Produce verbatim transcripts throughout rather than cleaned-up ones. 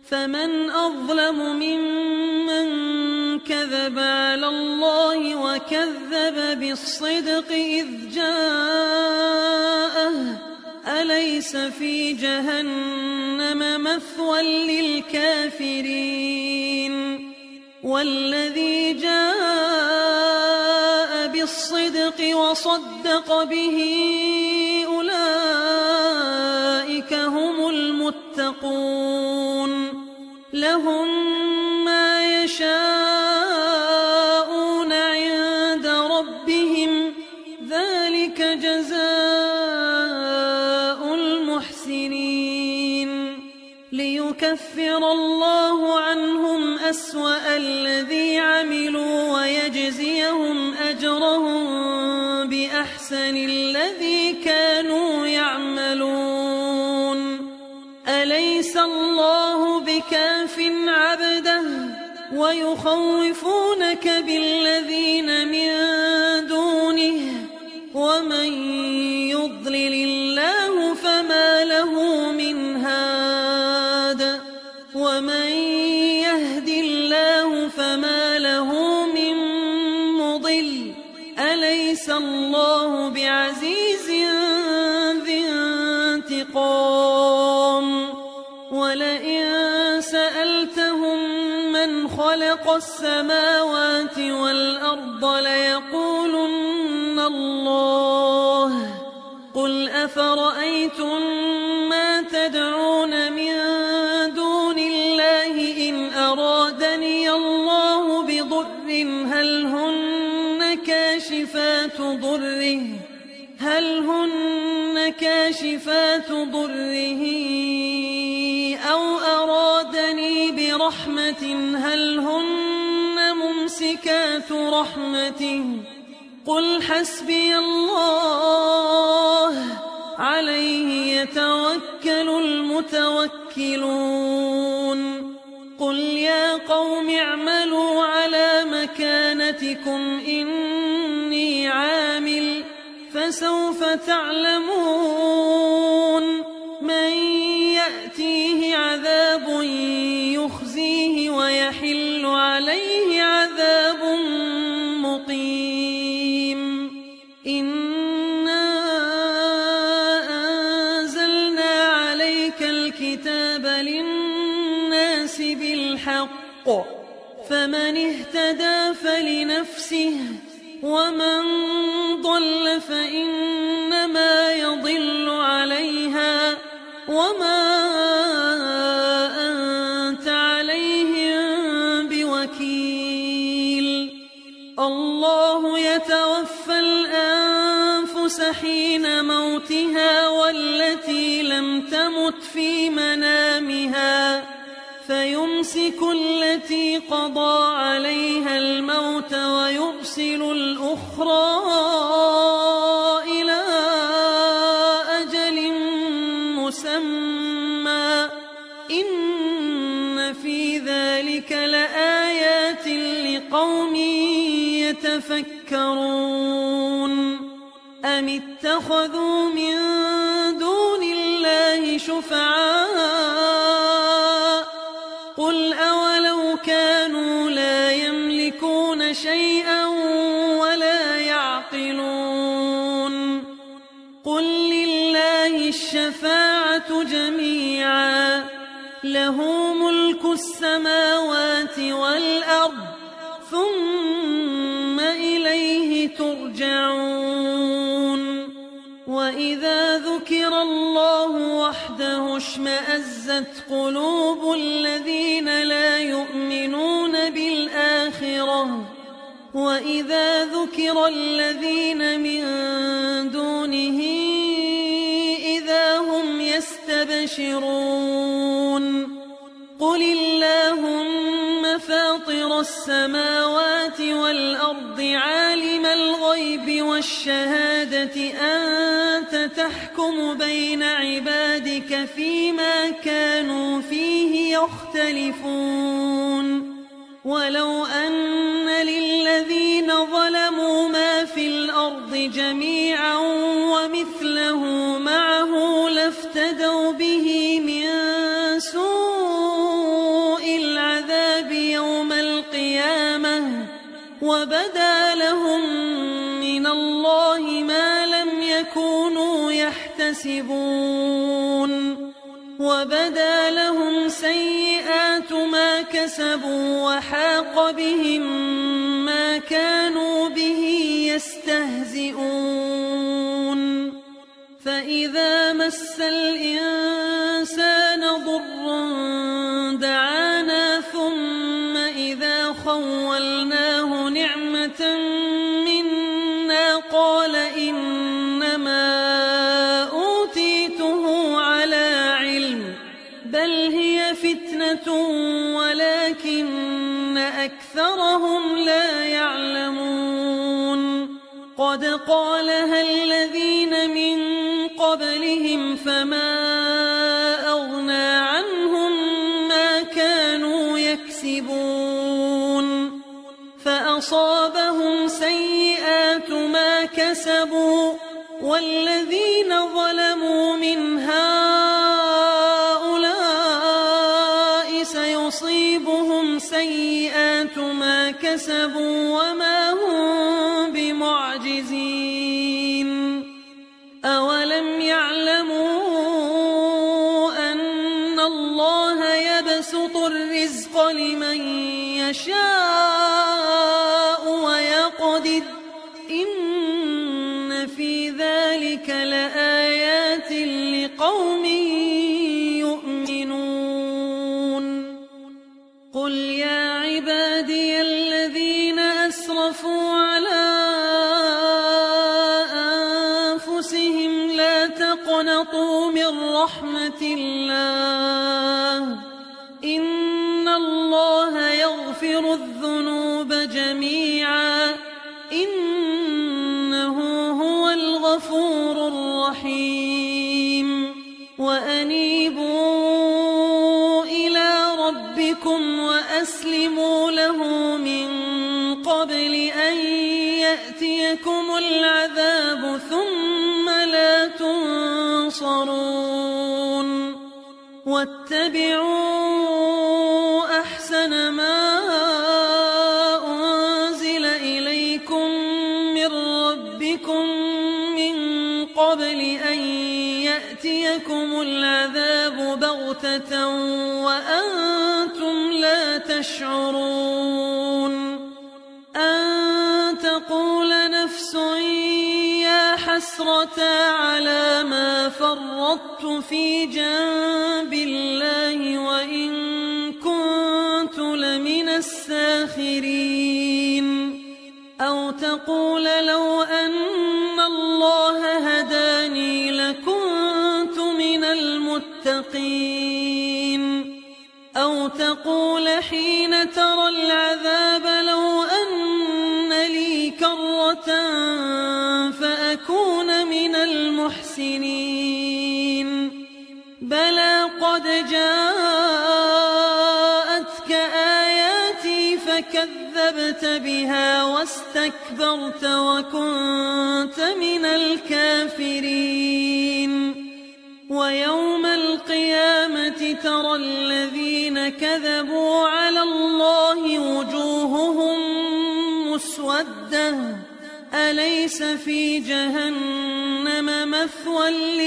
فمن أظلم ممن كذب على الله وكذب بالصدق إذ جاءه أليس في جهنم مثوى للكافرين والذي جاء بالصدق وصدق به أولئك هم المتقون لهم ما يشاءون عند ربهم ذلك جزاء المحسنين ليكفر الله عنهم أسوأ الذي عملوا ويجزيهم أجرهم بأحسن الذي كانوا يعملون أليس الله بكاف عبده ويخوفونك بالذين من دونه ومن يضلل الله فما له من هاد ومن يهد الله فما له من مضل أليس الله بعزيز ذي انتقام ولئن سألتهم من خلق السماوات والأرض ليقولن الله قل أفرأيتم ما تدعون من دون الله إن أرادني الله بضر هل هن كاشفات ضره هل هن كاشفات ضره أو أرادني برحمة هل هن ممسكات رحمته قل حسبي الله عليه يتوكل المتوكلون قل يا قوم اعملوا على مكانتكم إني عامل فسوف تعلمون من يأتيه عذاب يخزيه ويحل عليه عذاب مقيم إنا أنزلنا عليك الكتاب للناس بالحق فمن اهتدى فلنفسه ومن ضل فإنما يضل عليها وما أنت عليهم بوكيل الله يتوفى الأنفس حين موتها والتي لم تمت في منامها فيمسك التي قضى عليها الموت ويرسل الأخرى إلى أجل مسمى إن في ذلك لآيات لقوم يتفكرون أم اتخذوا من دون الله شفعاء قل أولو كانوا لا يملكون شيئا ولا يعقلون قل لله الشفاعة جميعا له ملك السماوات والأرض ثم إليه ترجعون وإذا ذكر الله وحده اشمأزت قلوب الذين لا يؤمنون بالآخرة وإذا ذكر الذين من دونه إذا هم يستبشرون قل اللهم فاطر السماوات والأرض عالم الغيب والشهادة أنت تحكم بين عبادك فيما كانوا فيه يختلفون ولو أن للذين ظلموا ما في الأرض جميعا ومثله معه لافتدوا به من سوء وبدا لهم من الله ما لم يكونوا يحتسبون وبدا لهم سيئات ما كسبوا وحاق بهم ما كانوا به يستهزئون فإذا مس الإنسان ضر دعانا ثم إذا خولناه نعمة منا قال إنما أوتيته على علم بل هي فتنة ولكن أكثرهم لا يعلمون قد قالها الذين من قبلهم فما أغنى عنهم ما كانوا يكسبون فأصابهم سيئات ما كسبوا والذين ظلموا من هؤلاء سيصيبهم سيئات ما كسبوا وما هم بمعجزين أولم يعلموا أن الله يبسط الرزق لمن يشاء ويقدر إن في ذلك لآيات لقوم يؤمنون قل يا عبادي الذين أسرفوا على أنفسهم لا تقنطوا من رحمة الله إن الله يغفر الذنوب جميعا إنه هو الغفور الرحيم وأنيبوا إلى ربكم وأسلموا له من قبل أن يأتيكم العذاب ثم لا تنصرون واتبعوا أحسن ما أنزل إليكم من ربكم من قبل أن يأتيكم العذاب بغتة وأنتم لا تشعرون أن تقول نفس يا حسرة على ما فرطت في جنب الله وإن كنت لمن الساخرين أو تقول لو أن الله هداني لكنت من المتقين أو تقول حين ترى العذاب لو أن لي كرة فأكون من المحسنين بلى قد جاءتك آياتي فكذبت بها واستكبرت وكنت من الكافرين ويوم القيامة ترى الذين كذبوا على الله وجوههم مسودة أليس في جهنم مثوى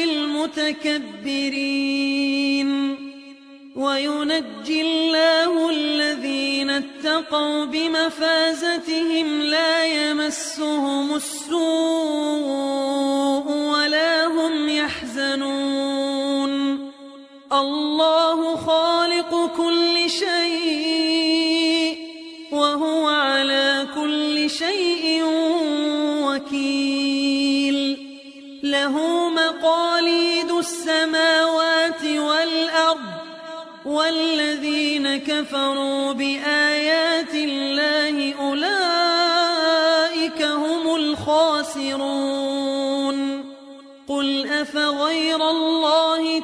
للمتكبرين وينجي الله الذين اتقوا بمفازتهم لا يمسهم السوء ولا هم يحزنون الله خالق كل شيء وهو على كل شيء وكيل له مقاليد السماوات والأرض والذين كفروا بآيات الله أولئك هم الخاسرون قل أفغير الله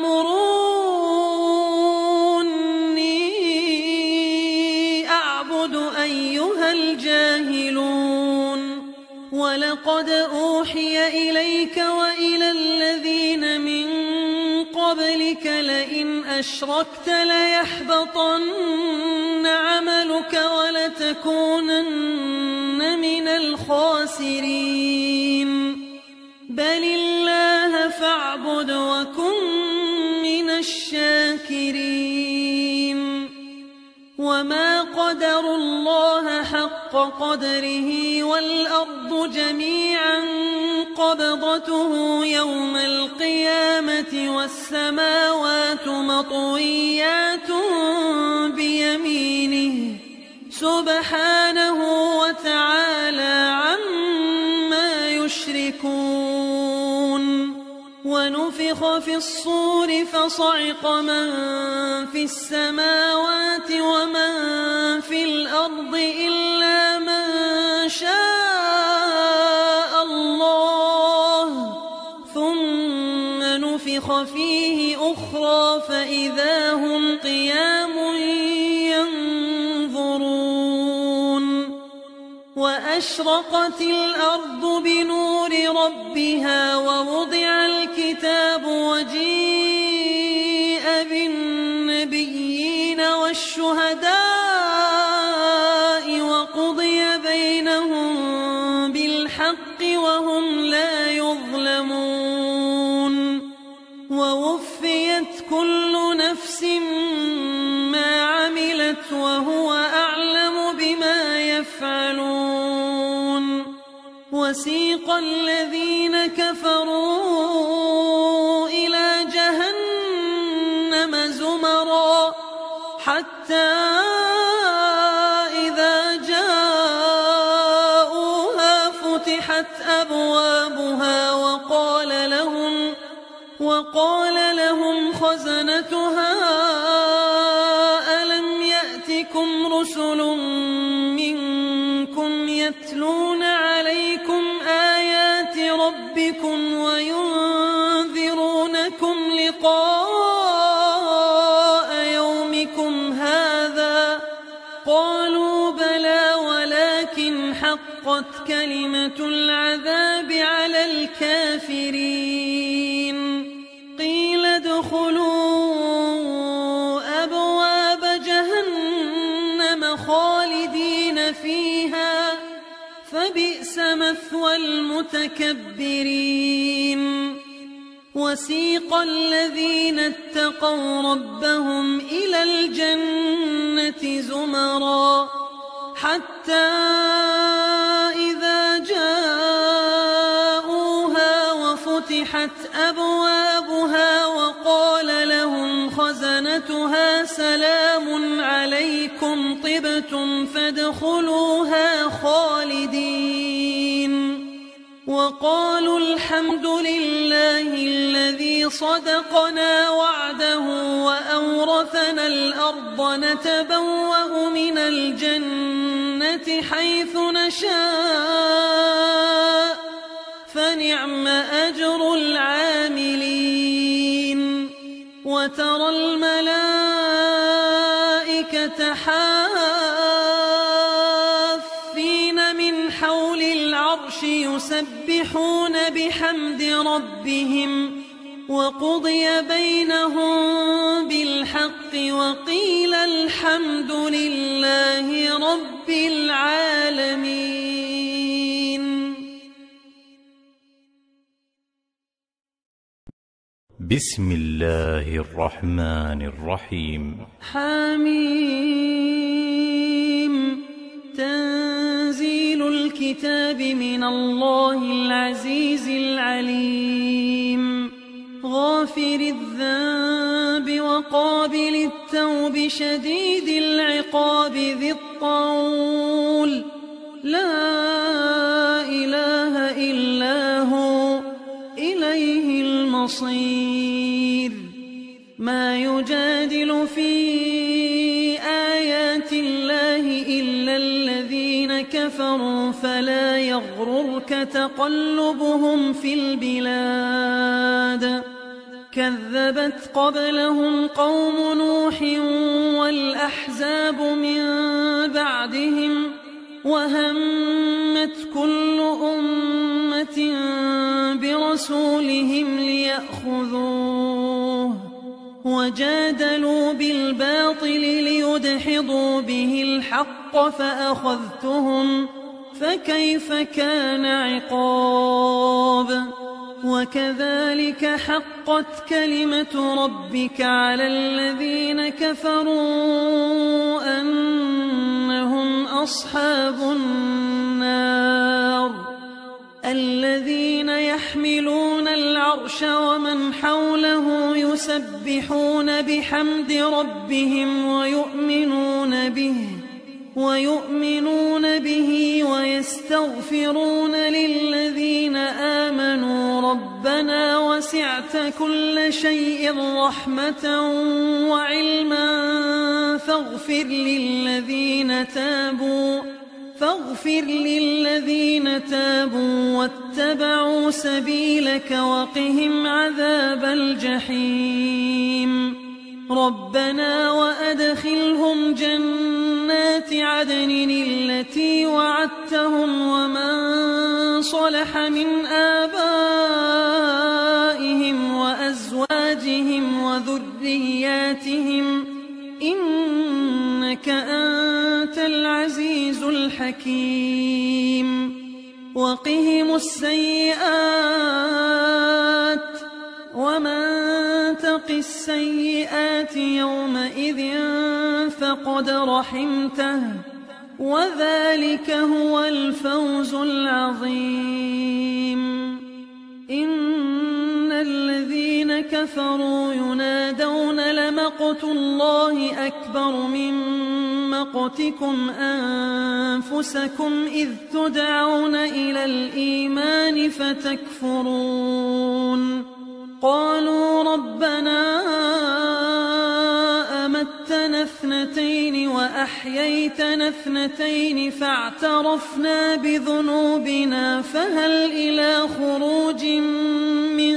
تأمروني أعبد أيها الجاهلون ولقد أوحي إليك وإلى الذين من قبلك لئن أشركت ليحبطن عملك ولتكونن الخاسرين بل الله فاعبد وكن من الشاكرين وما قدروا الله حق قدره والأرض جميعا قبضته يوم القيامة والسماوات مطويات بيمينه سبحانه وتعالى عما يشركون ونفخ في الصور فصعق من في السماوات ومن في الأرض إلا من شاء الله ثم نفخ فيه أخرى فإذا هم قيام ينظرون وأشرقت الأرض بنور ربها ووضع الكتاب وجيء بالنبيين والشهداء وقضي بينهم بالحق وهم لا يظلمون ووفيت كل نفس ما عملت وهو أعلم بما يفعلون وسيق الذين كفروا إلى جهنم زمرا حتى إذا جاءوها فتحت أبوابها وقال لهم وقال لهم خزنتها ألم يأتكم رسل منكم يتلون عليكم آيات ربكم وينذرونكم لقاء يومكم هذا قالوا بلى ولكن حقت كلمة العذاب على الكافرين قيل ادخلوا أبواب جهنم خالدين فيها فبئس مثوى المتكبرين وسيق الذين اتقوا ربهم إلى الجنة زمرا حتى إذا جاءوها وفتحت أبوابها وقال لهم خزنتها سلام عليكم طبتم فادخلوها خالدين وقالوا الحمد لله الذي صدقنا وعده وأورثنا الأرض نتبوأ من الجنة حيث نشاء فنعم أجر العاملين وترى الملائكة حافين من حول العرش يسبحون بحمد ربهم وقضي بينهم بالحق وقيل الحمد لله رب العالمين. بسم الله الرحمن الرحيم. حميم. تنزيل الكتاب من الله العزيز العليم غافر الذنب وقابل التوب شديد العقاب ذي الطول لا إله إلا هو إليه المصير. ما يجادل في آيات الله إلا الذين كفروا فلا يغررك تقلبهم في البلاد. كذبت قبلهم قوم نوح والأحزاب من بعدهم وهمت كل أمة برسولهم ليأخذوه وجادلوا بالباطل ليدحضوا به الحق فأخذتهم فكيف كان عقاب وكذلك حقت كلمة ربك على الذين كفروا أنهم أصحاب النار الذين يحملون العرش ومن حوله يسبحون بحمد ربهم ويؤمنون به ويؤمنون به ويستغفرون للذين آمنوا ربنا وسعت كل شيء رحمة وعلما فاغفر للذين تابوا فاغفر للذين تابوا واتبعوا سبيلك وقهم عذاب الجحيم ربنا وأدخلهم جنات عدن التي وعدتهم ومن صلح من آبائهم وأزواجهم وذرياتهم إنك أنت العزيز الحكيم وقهم السيئات ومن تق السيئات يومئذ فقد رحمته وذلك هو الفوز العظيم إن الذين كفروا ينادون لمقت الله أكبر من مقتكم أنفسكم إذ تدعون إلى الإيمان فتكفرون قالوا ربنا أمتنا اثنتين وأحييتنا اثنتين فاعترفنا بذنوبنا فهل إلى خروج من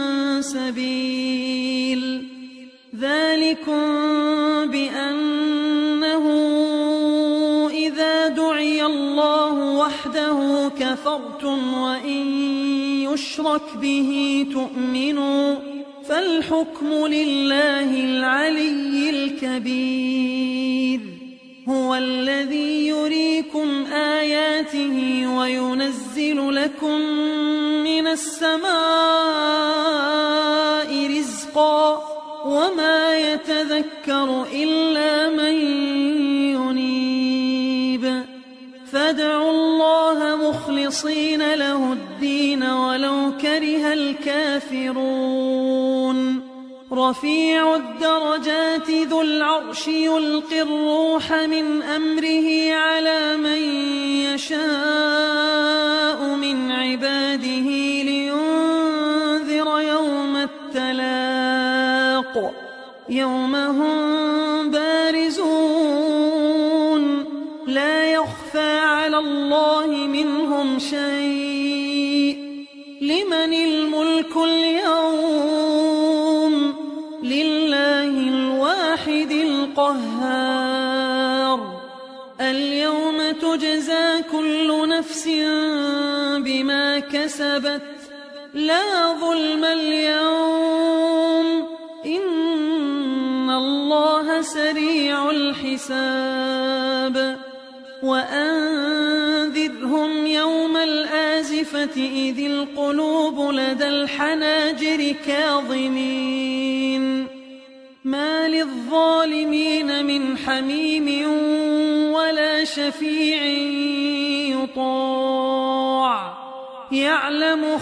سبيل ذلكم بأنه إذا دعي الله وحده كفرتم وإن يشرك به تؤمنوا فالحكم لله العلي الكبير هو الذي يريكم آياته وينزل لكم من السماء رزقا وما يتذكر إلا من ينيب فادعوا الله مخلصين له الدين ولو كره الكافرون رفيع الدرجات ذو العرش يلقي الروح من أمره على من يشاء من عباده لينذر يوم التلاق يوم هم بارزون لا يخفى على الله منهم شيء لمن الملك اليوم لله الواحد القهار اليوم تجزى كل نفس بما كسبت لا ظلم اليوم إن الله سريع الحساب وأنذرهم يوم الآزفة إذ القلوب لدى الحناجر كاظمين ما للظالمين من حميم ولا شفيع يطاع يعلم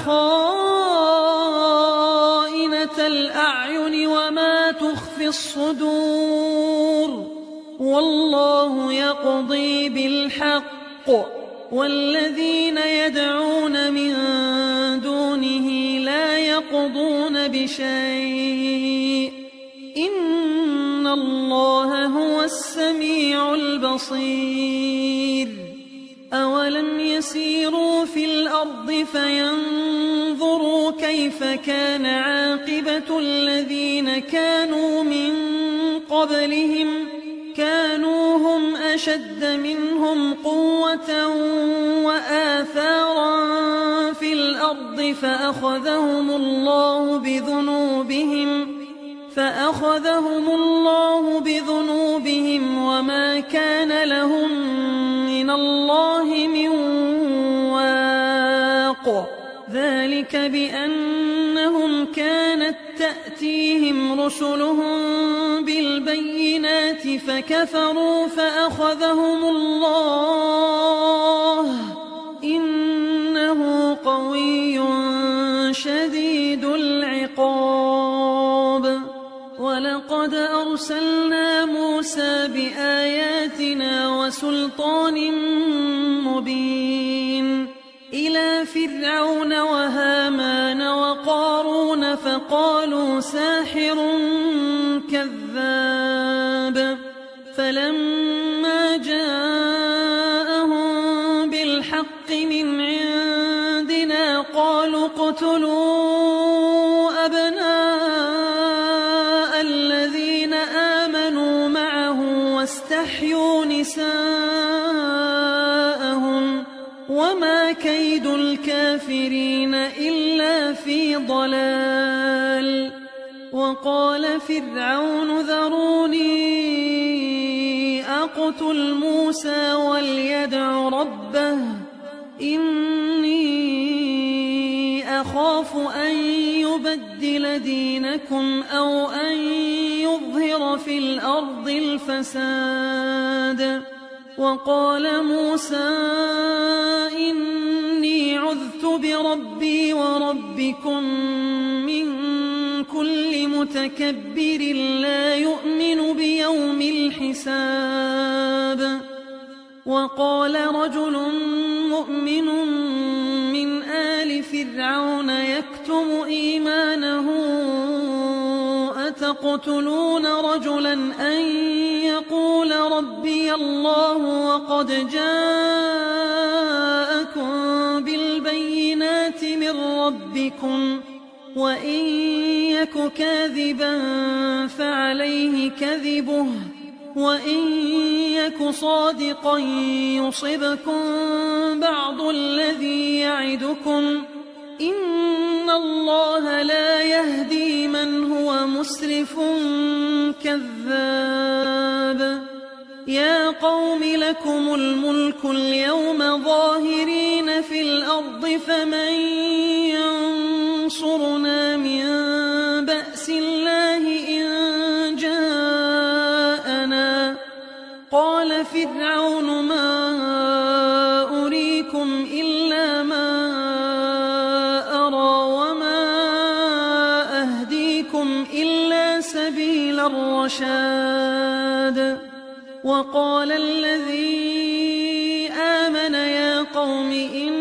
خائنة الأعين وما تخفي الصدور والله يقضي بالحق والذين يدعون من دونه لا يقضون بشيء إن الله هو السميع البصير أولم يسيروا في الأرض فينظروا كيف كان عاقبة الذين كانوا من قبلهم كانوا هم أشد منهم قوة وآثارا في الأرض فأخذهم الله بذنوبهم فأخذهم الله بذنوبهم وما كان لهم من الله من ذلك بأنهم كانت تأتيهم رسلهم بالبينات فكفروا فأخذهم الله إنه قوي شديد العقاب. ولقد أرسلنا موسى بآياتنا وسلطان مبين إلى فرعون وهامان وقارون فقالوا ساحر كذاب. فلما جاءهم بالحق من عندنا قالوا اقتلوا أبناء الذين آمنوا معه واستحيوا نساءهم وما كيد الكافرين إلا في ضلال. وقال فرعون ذروني أقتل موسى وليدع ربه إني أخاف أن يبدل دينكم أو أن يظهر في الأرض الفساد. وقال موسى إني عذت بربي وربكم من كل متكبر لا يؤمن بيوم الحساب. وقال رجل مؤمن من آل فرعون يكتم إيمانه أتقتلون رجلا أن يقول ربي الله وقد جاءكم بالبينات من ربكم وإن يك كاذبا فعليه كذبه وإن يك صادقا يصبكم بعض الذي يعدكم إن الله لا يهدي من هو مسرف كذاب. يا قوم لكم الملك اليوم ظاهرين في الأرض فمن ينصرنا من بأس الله إن جاءنا. قال فرعون ما أريكم إلا ما أرى وما أهديكم إلا سبيل الرشاد. وقال الذي آمن يا قوم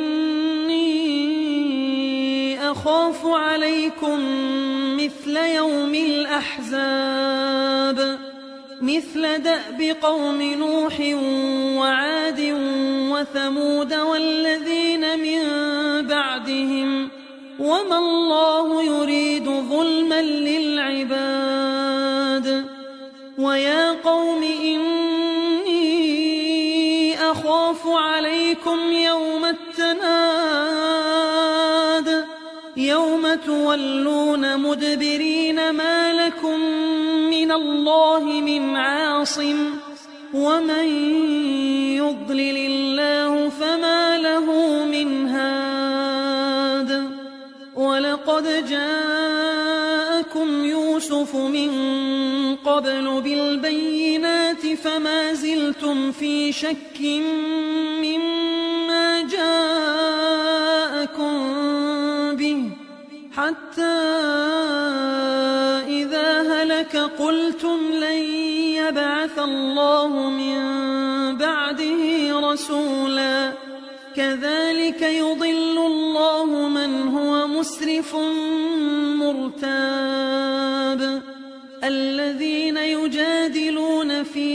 إني أخاف عليكم مثل يوم الأحزاب مثل دأب قوم نوح وعاد وثمود والذين من بعدهم وما الله يريد ظلما للعباد. ويا قوم إني أخاف عليكم يوم التناد يوم تولون مدبرين ما لكم من الله من عاصم ومن يضلل الله فما له من هاد. ولقد جاءكم يوسف من قبل بالبينات فما زلتم في شك مما جاءكم به حتى إذا هلك قلتم لن يبعث الله من بعده رسولا كذلك يضل الله من هو مسرف مرتاب. الذين يجادلون في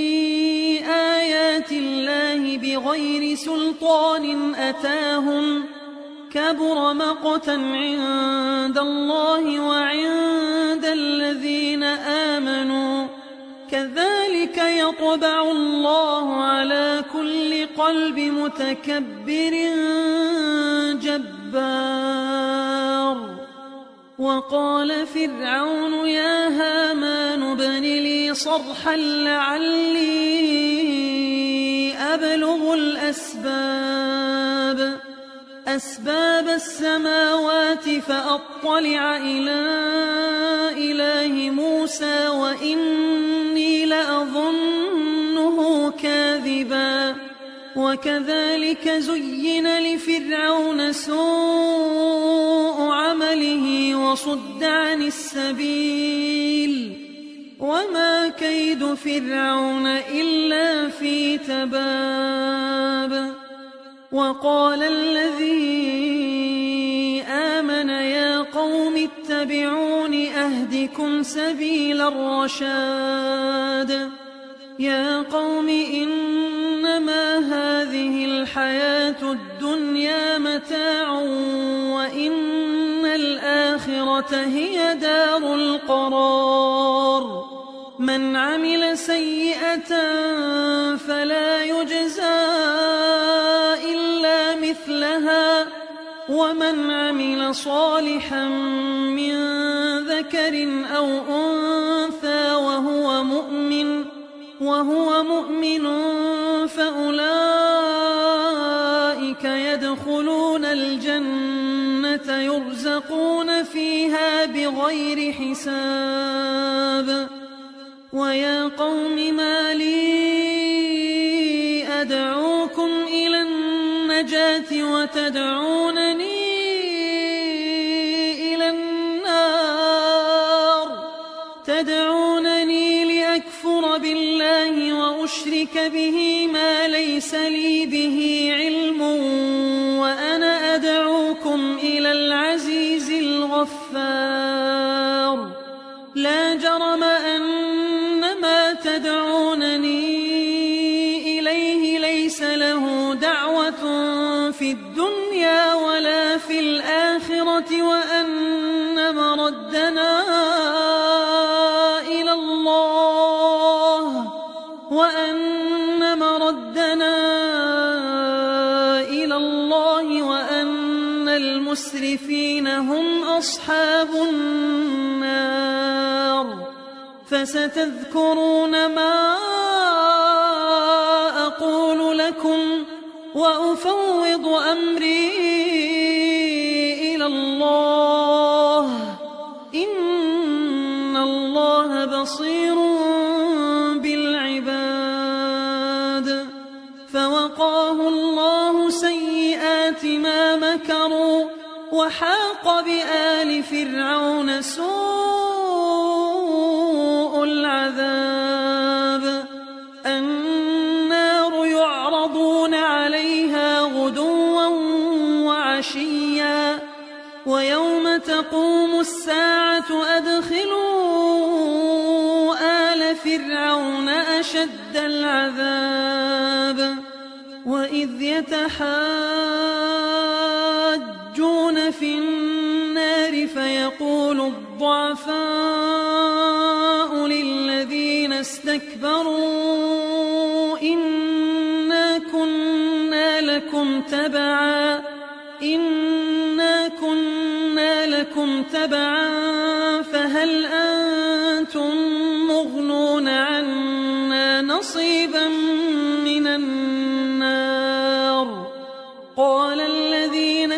آيات الله بغير سلطان أتاهم كبر مقتا عند الله وعند الذين آمنوا كذلك يطبع الله على كل قلب متكبر جبار. وقال فرعون يا هامان ابن لي صرحا لعلي أبلغ الأسباب أسباب السماوات فأطلع إلى إله موسى وإني لأظنه كاذبا. وكذلك زين لفرعون سوء عمله وصد عن السبيل وما كيد فرعون إلا في تباب. وقال الذي آمن يا قوم اتبعون أهدكم سبيل الرشاد. يا قوم إنما هذه الحياة الدنيا متاع وإن الآخرة هي دار القرار. من عمل سيئة فلا يجزى إلا مثلها ومن عمل صالحا من ذكر أو أنثى وهو مؤمن وهو مؤمن فأولئك يدخلون الجنة يرزقون فيها بغير حساب. ويا قوم ما لي أدعوكم إلى النجاة وتدعونني إلى النار تدعونني لأكفر بالله وأشرك به ما ليس لي به علم وأنا أدعوكم إلى العزيز الغفار. لا جرم أن ما تدعونني إليه ليس له دعوة في الدنيا ولا في الآخرة وأن مردنا إلى الله وأن مردنا إلى الله وأن المسرفين هم أصحاب النار. فستذكرون ما أقول لكم وأفوض أمري إلى الله إن الله بصير بالعباد. فوقاه الله سيئات ما مكروا وحاق بآل فرعون سوء العذاب. النار يعرضون عليها غدوا وعشيا ويوم تقوم الساعة أدخلوا آل فرعون أشد العذاب. وإذ يتحاجون في النار فيقول الضعفاء للذين استكبروا إنا كنا لكم تبعا إنا كنا لكم تبعا فهل أنتم مغنون عنا نصيبا من النار. قال الذين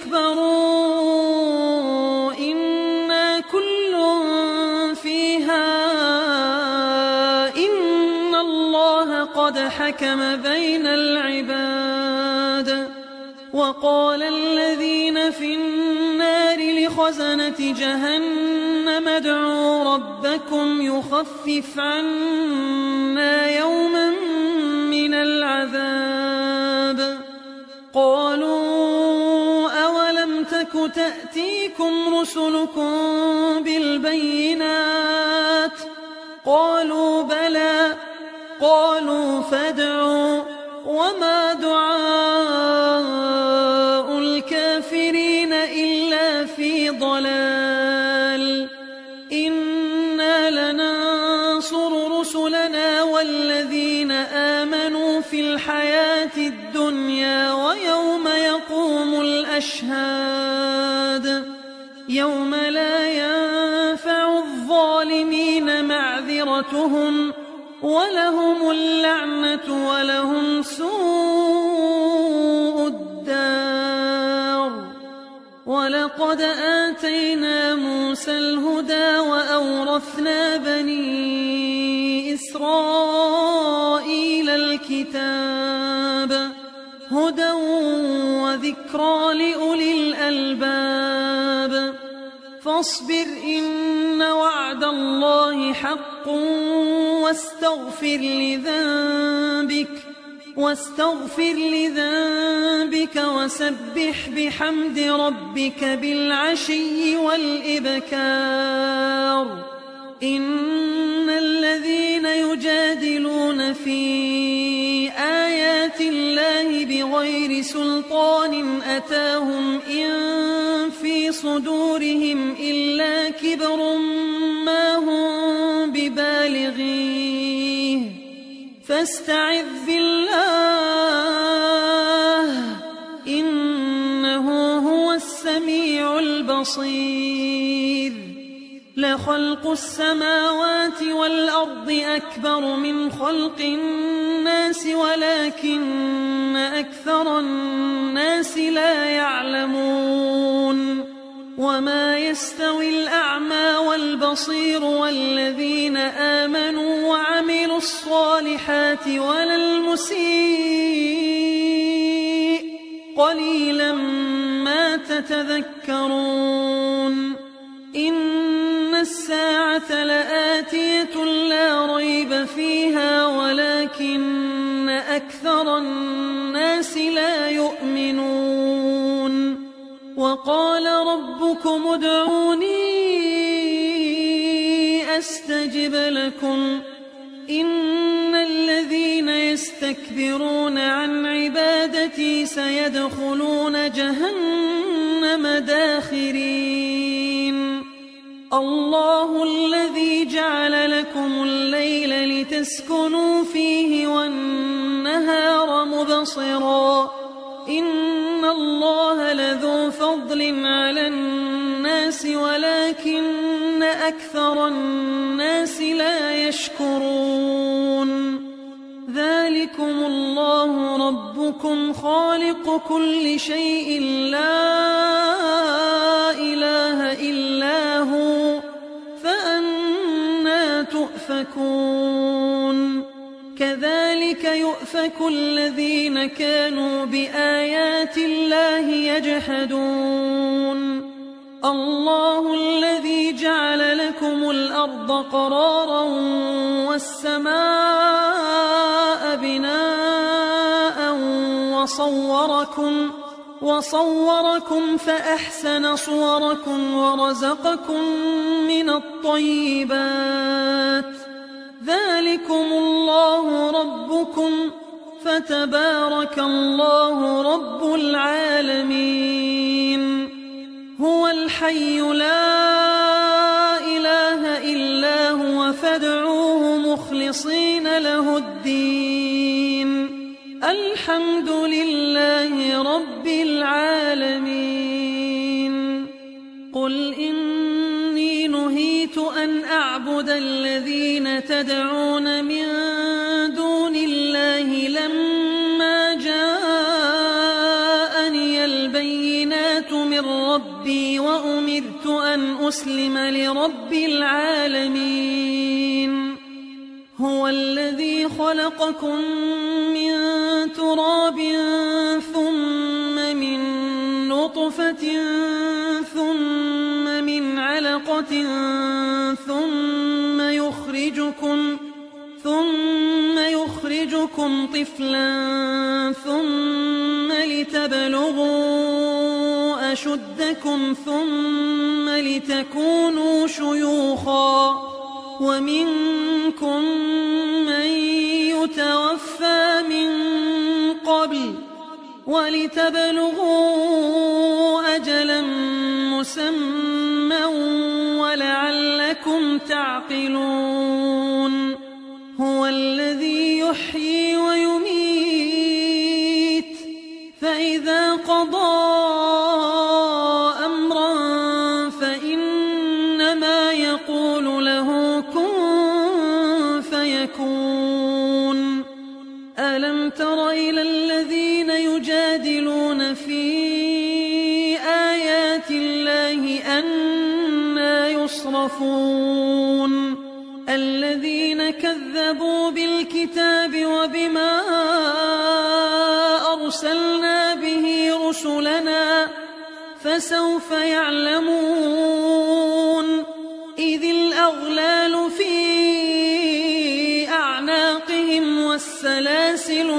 استكبروا إنا كل فيها إن الله قد حكم بين العباد. وقال الذين في النار لخزنة جهنم ادعوا ربكم يخفف عنا يوما من العذاب. قالوا أولم تك تأتيكم رسلكم بالبينات قالوا بلى قالوا فادعوا وما دعاء الكافرين إلا في ضلال. إنا لننصر رسلنا والذين آمنوا في الحياة الدنيا ويوم يقوم الأشهاد يوم لا ينفع الظالمين معذرتهم ولهم اللعنة ولهم سوء الدار. ولقد آتينا موسى الهدى وأورثنا بني إسرائيل الكتاب هدى وذكرى لأولي الألباب فاصبر إن وعد الله حق واستغفر لذنبك واستغفر لذنبك وسبح بحمد ربك بالعشي والإبكار إن الذين يجادلون في آيات الله بغير سلطان أتاهم إن في صدورهم إلا كبر ما هم ببالغيه فاستعذ بالله إنه هو السميع البصير لخلق السماوات والأرض أكبر من خلق الناس ولكن أكثر الناس لا يعلمون وما يستوي الأعمى والبصير والذين آمنوا وعملوا الصالحات ولا المسيء قليلا ما تتذكرون إن الساعة لآتية لا ريب فيها ولكن أكثر الناس لا يؤمنون وقال ربكم ادعوني أستجب لكم إن الذين يستكبرون عن عبادتي سيدخلون جهنم داخرين الله الذي جعل لكم الليل لتسكنوا فيه والنهار مبصرا إن الله لذو فضل على الناس ولكن أكثر الناس لا يشكرون ذلكم الله ربكم خالق كل شيء لا إله إلا هو فأنى تؤفكون كذلك يؤفك الذين كانوا بآيات الله يجحدون الله الذي جعل لكم الأرض قرارا والسماء بناء وصوركم وصوركم فأحسن صوركم ورزقكم من الطيبات ذلكم الله ربكم فتبارك الله رب العالمين هو الحي لا إله إلا هو فادعوه مخلصين له الدين الحمد لله رب العالمين قل إني نهيت أن أعبد الذين تدعون من دون الله لما جاءني البينات من ربي وأمرت أن أسلم لرب العالمين هو الذي خلقكم من تراب ثم من نطفة ثم من علقة ثم يخرجكم ثم يخرجكم طفلا ثم لتبلغوا أشدكم ثم لتكونوا شيوخا ومنكم من يتوفى من قبل ولتبلغوا أجلا مسمى ولعلكم تعقلون هو الذي يحيي ويميت فإذا قضى أمرا فإنما يقول له كن فيكون ألم تر إلى الذين يجادلون في آيات يصرفون الذين كذبوا بالكتاب وبما أرسلنا به رسلنا فسوف يعلمون إذ الأغلال في أعناقهم والسلاسل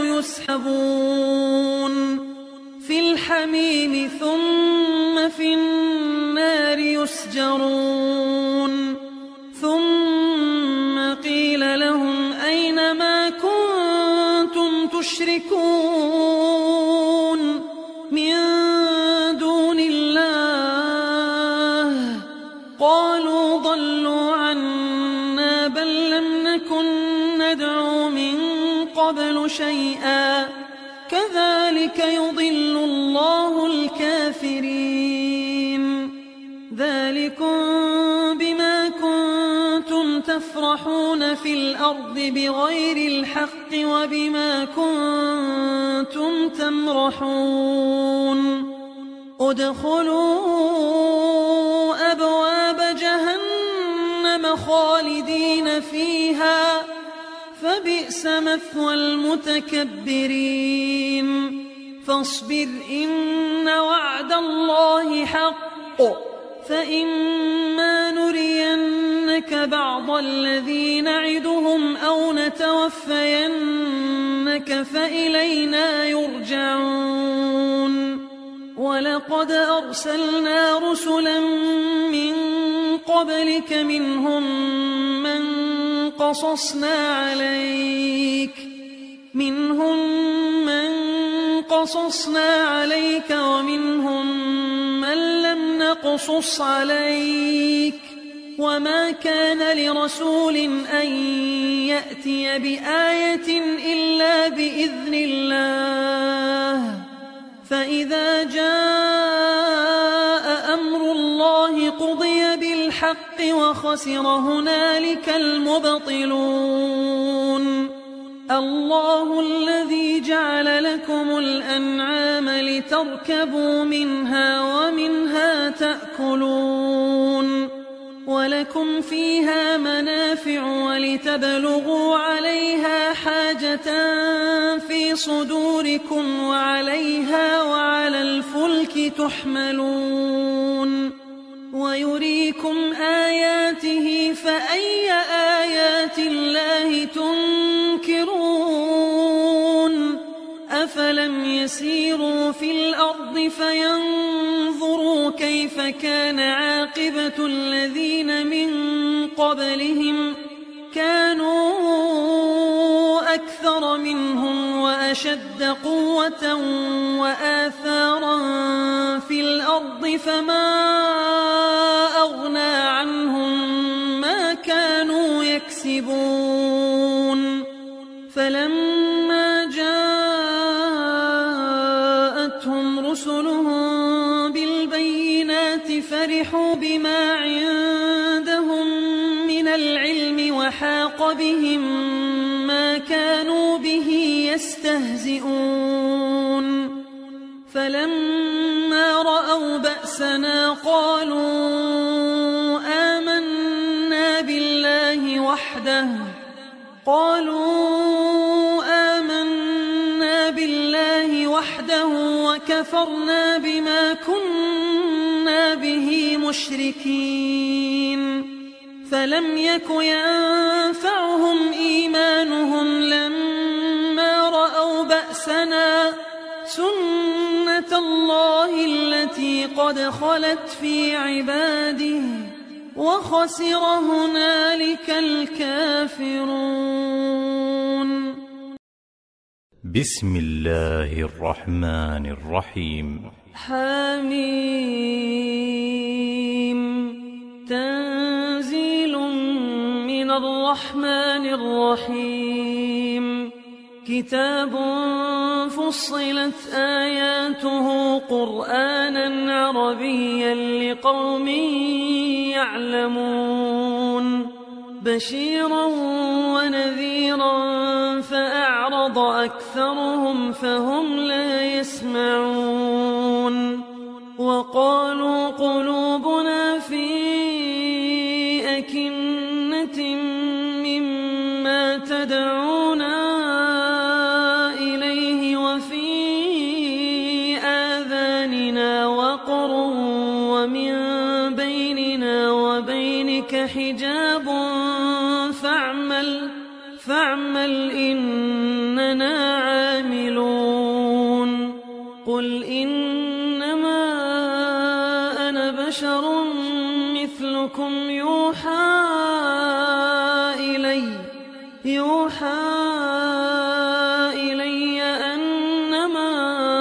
يسحبون في الحميم ثم في النار يسجرون ثم قيل لهم أين ما كنتم تشركون من دون الله قالوا ضلوا عنا بل لم نكن ندعو من قبل شيئا كذلك يضل الله الكافرين ذلكم بما كنتم تفرحون في الأرض بغير الحق وبما كنتم تمرحون ادخلوا أبواب جهنم خالدين فيها فبئس مثوى المتكبرين فاصبر إن وعد الله حق فإما نرينك بعض الذي نعدهم أو نتوفينك فإلينا يرجعون ولقد أرسلنا رسلا من قبلك منهم من قصصنا عليك منهم من قصصنا عليك ومنهم من لم نقصص عليك وما كان لرسول أن يأتي بآية إلا بإذن الله فإذا جاء أمر الله قضي بالحق وخسر هنالك المبطلون الله الذي جعل لكم الأنعام لتركبوا منها ومنها تأكلون ولكم فيها منافع ولتبلغوا عليها حاجة في صدوركم وعليها وعلى الفلك تحملون ويريكم آياته فأي آيات الله تنكرون أفلم يسيروا في الأرض فينظروا كيف كان عاقبة الذين من قبلهم كانوا أكثر منهم وأشد قوة وآثارا في الأرض فما أغنى عنهم ما كانوا يكسبون فلما جاءتهم رسلهم بالبينات فرحوا بما عندهم من العلم وحاق بهم ما كانوا به يستهزئون فلما رأوا بأسنا قالوا آمنا بالله وحده قالوا آمنا بالله وحده وكفرنا بما كنا به مشركين فلم يك ينفعهم إيمانهم لما رأوا بأسنا سنة الله التي قد خلت في عباده وخسر هنالك الكافرون. بسم الله الرحمن الرحيم. حميم تنزيل من الرحمن الرحيم كتاب فصلت آياته قرآنا عربيا لقوم يعلمون بشيرا ونذيرا فأعرض أكثرهم فهم لا يسمعون وقالوا قلوبنا في إننا عاملون قل إنما أنا بشر مثلكم يوحى إلي يوحى إلي أنما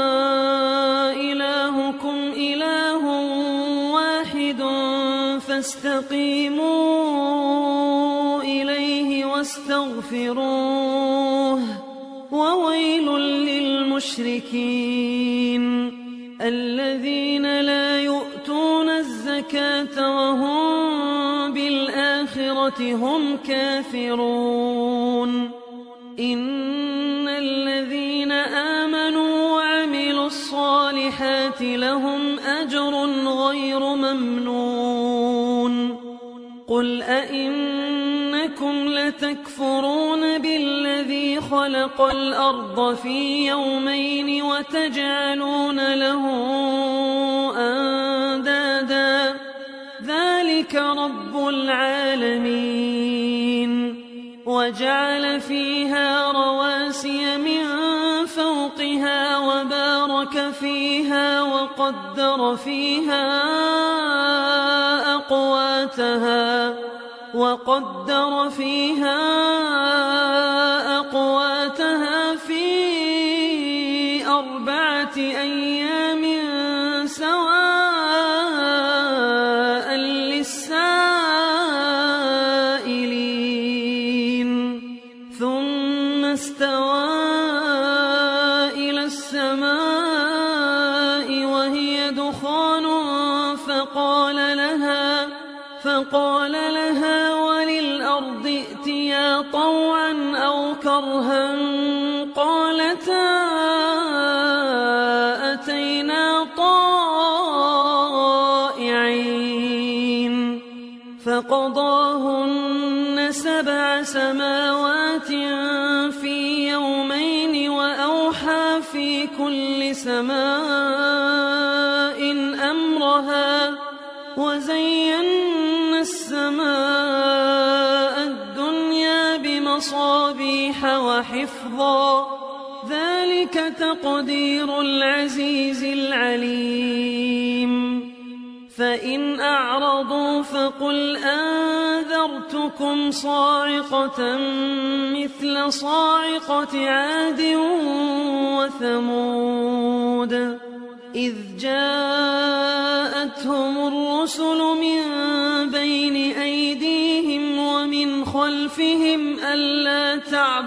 إلهكم إله واحد فاستقيموا إليه واستغفروه وويل للمشركين الذين لا يؤتون الزكاة وهم بالآخرة هم كافرون إن الذين آمنوا وعملوا الصالحات لهم أجر غير ممنون قل أئنكم لتكفرون بالذي خلق الأرض في يومين وتجعلون له أندادا ذلك رب العالمين وجعل فيها رواسي من فوقها وبارك فيها وقدر فيها أقواتها وقدر فيها أقواتها في أربعة أيام سواء للسائلين ثم استوى إلى السماء وهي دخان فقال لها فقال لها وللأرض ائتيا طوعا أو كرها قالتا أتينا طائعين فقضاهن سبع سماوات في يومين وأوحى في كل سماء أمرها وزينا السماء الدنيا بمصابيح وحفظا ذلك تقدير العزيز العليم فإن أعرضوا فقل أنذرتكم صاعقة مثل صاعقة عاد وثمود إذ جاءتهم الرسل من بين أيديهم ومن خلفهم ألا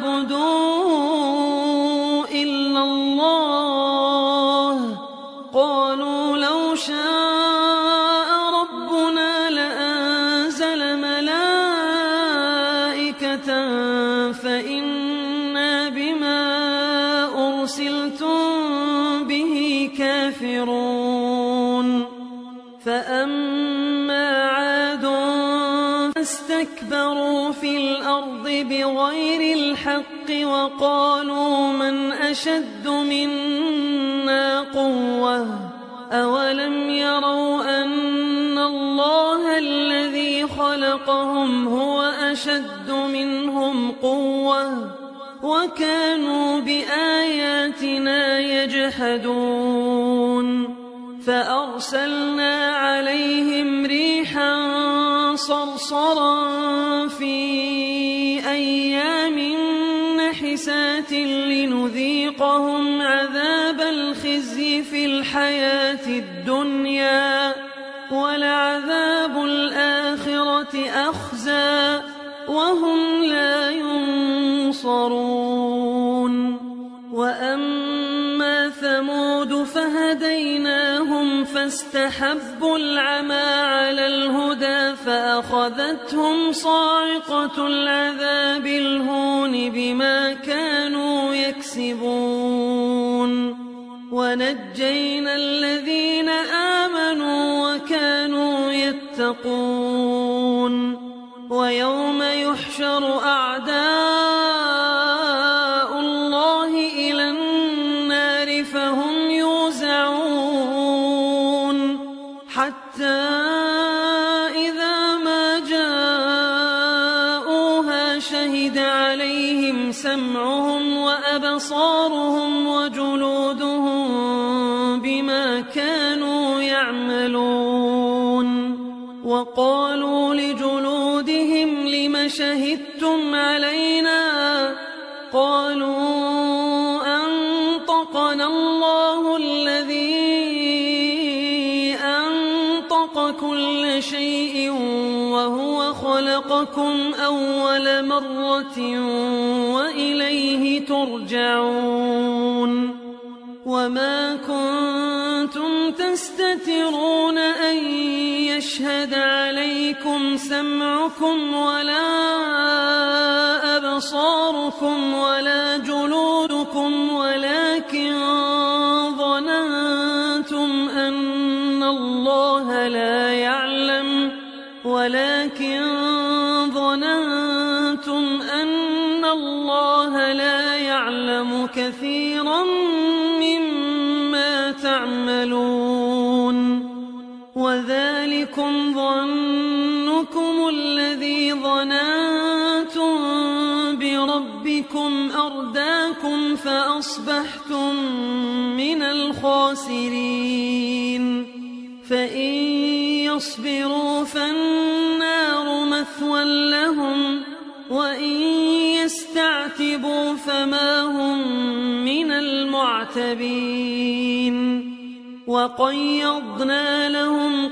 تعبدوا إلا الله قالوا لو شاء ربنا لأنزل ملائكة فإنا بما أرسلتم به كافرون فأما عاد فاستكبروا في الأرض بغير الحق وقالوا من أشد منا قوة أولم يروا أن الله الذي خلقهم هو أشد منهم قوة وكانوا بآياتنا يجحدون فأرسلنا عليهم ريحا صرصرا في أيام نحسات لنذيقهم عذاب الخزي في الحياة الدنيا ولعذاب الآخرة أخزى وهم لا ينصرون وأما ثمود فهديناهم فاستحبوا العمى على الهدى فأخذتهم صاعقة العذاب الهون بما كانوا يكسبون ونجينا الذين آمنوا وكانوا يتقون ويوم يحشر أعداء الله إلى النار فهم يوزعون حتى إذا ما جاءوها شهد عليهم سمعهم سمعهم وأبصارهم وجلودهم بما كانوا يعملون. وقالوا لجلودهم لم شهدتم علينا؟ قالوا أنطقنا الله الذي أنطق كل شيء وهو خلقكم أول مرة وإليه ترجعون. وما كنتم تستترون أن يشهد عليكم سمعكم ولا أبصاركم ولا جلودكم ولكن ظننتم أن الله لا يعلم ولكن ظننتم أن الله لا يعلم كثيرا مما تعملون. وذلكم ظنكم الذي ظننتم بربكم أرداكم فأصبحتم من الخاسرين. فإن يصبروا فالنار مثوى لهم وإن يستعتبوا فما هم من المعتبين. وقيضنا لهم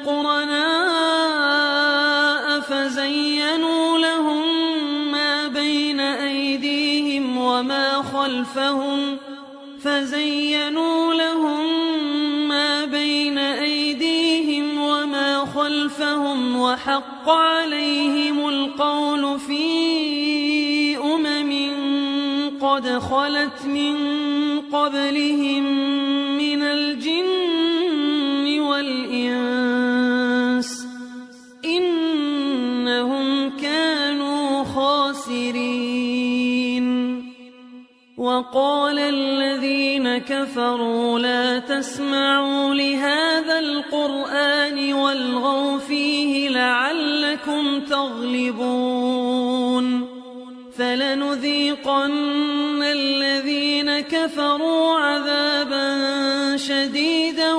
قرناء فزينوا لهم ما بين أيديهم وما خلفهم فزينوا لهم ما بين أيديهم وما خلفهم وحق عليهم القول في أمم قد خلت من قبلهم من الجن والإنس إنهم كانوا خاسرين. وقال الذين كفروا لا تسمعوا لهذا القرآن والغوا فيه لعلكم تغلبون. فلنذيقن الذين كفروا عذابا شديدا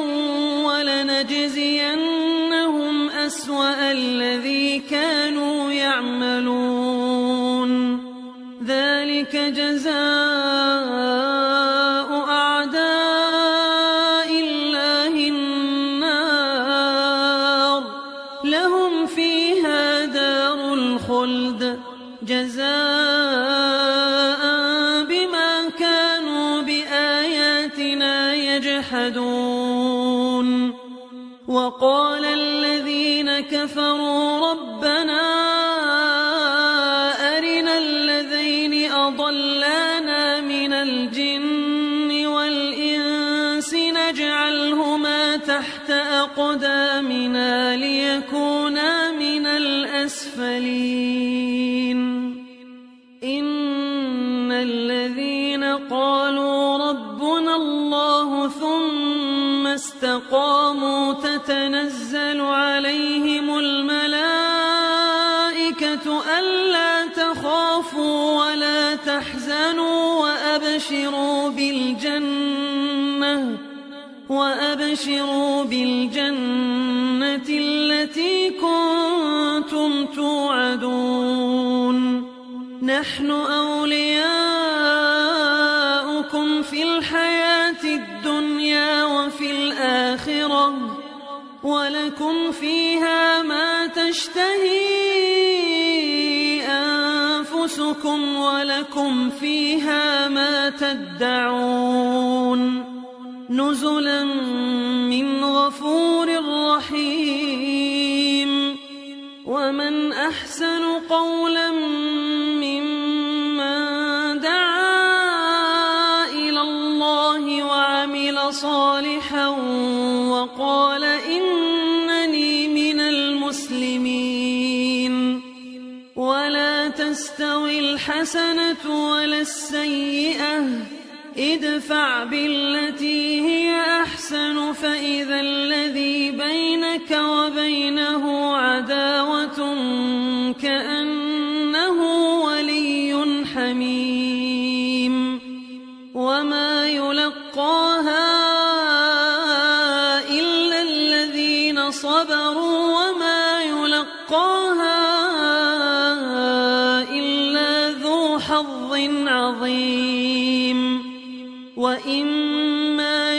ولنجزينهم أسوأ الذي كانوا يعملون. ذلك جزاء أعداء الله النار لهم فيها دار الخلد جزاء بما كانوا بآياتنا يجحدون. وقال الذين كفروا ربنا أرنا الذين أضلانا من الجن والإنس نجعلهما تحت أقدامنا ليكونا من الأسفلين. إن الذين قالوا ربنا الله ثم استقاموا تتنزل عليهم الملائكة ألا تخافوا ولا تحزنوا وأبشروا بالجنة وأبشروا بالجنة التي كنتم توعدون. نحن أولياؤكم في الحياة الدنيا وفي الآخرة ولكم فيها ما تشتهي أنفسكم ولكم فيها ما تدعون. نزلا من غفور رحيم. ومن أحسن قولا ممن دعا إلى الله وعمل صالحا وقال إنني من المسلمين. ولا تستوي الحسنة ولا السيئة ادفع بالتي هي أحسن فإذا الذي بينك وبينه عداوة كأنه ولي حميم. صبروا وما يلقاها إلا ذو حظ عظيم وإما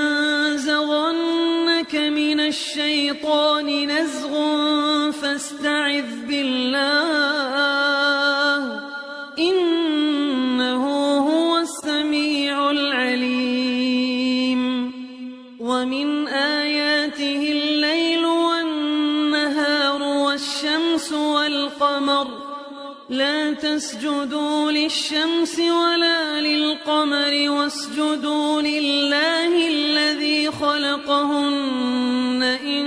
ينزغنك من الشيطان نزغ فاستعذ بالله إنه هو السميع العليم ومن آياته الليل والنهار والشمس والقمر لا تسجدوا للشمس ولا للقمر واسجدوا لله الذي خلقهن إن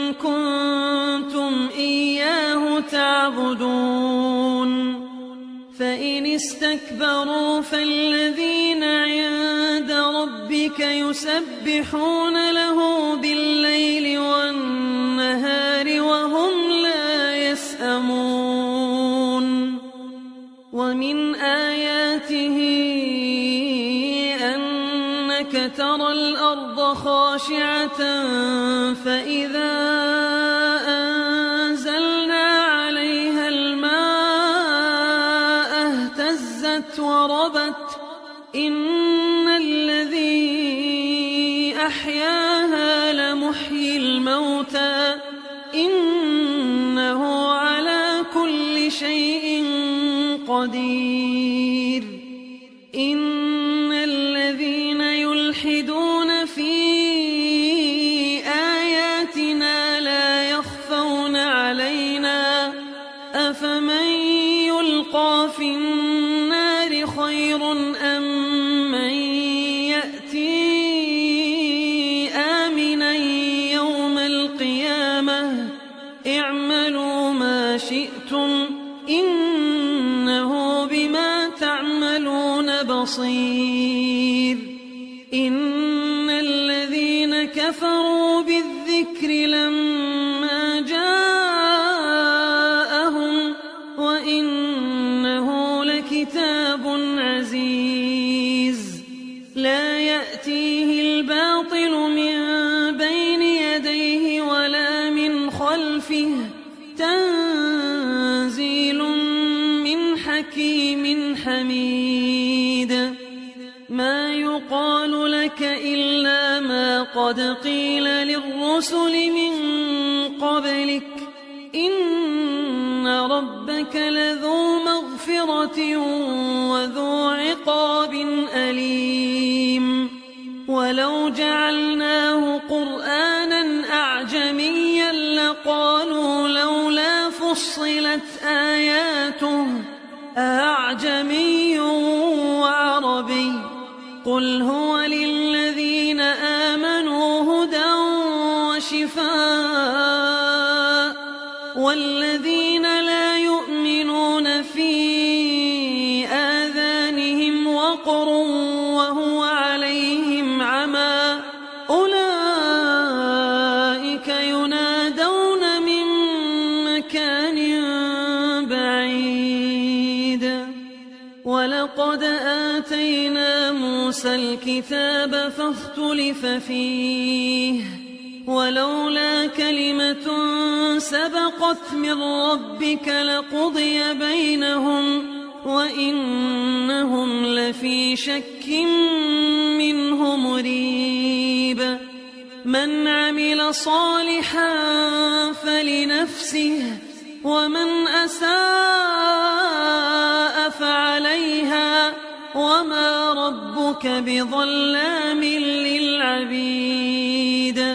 كنتم إياه تعبدون فإن استكبروا فالذين عند ربك يسبحون له بالليل والنهار وهم لا يسأمون ومن آياته أنك ترى الأرض خاشعة فإذا أنزلنا عليها الماء اهتزت وربت إن الذي أحياها لمحيي الموتى إنه على كل شيء قدير إن الذين يلحدون في آياتنا لا يخفون علينا أفمن يلقى في النار خير أم من يأتي آمنا يوم القيامة اعملوا ما شئتم إنه بما تعملون بصير إن الذين كفروا بالذكر لما جاءهم وإنه لكتاب عزيز لا يأتيه الباطل من بين يديه ولا من خلفه تنزيل من حكيم حميد ما يقال لك إلا ما قد قيل للرسل من قبلك إن ربك لذو مغفرة وذو عقاب أليم ولو جعلناه قرآنا أعجميا لقالوا لولا فصلت آياته أعجمي وعربي قل هو للذين آمنوا هدى وشفاء والذين لا يؤمنون في آذانهم وقر وهو عليهم عمى أولئك ينادون من مكان بعيد ولقد آتينا موسى الكتاب فاختلف فيه ولولا كلمة سبقت من ربك لقضي بينهم وإنهم لفي شك منه مريب من عمل صالحا فلنفسه ومن أساء فعليها وما ربك بظلام للعبيد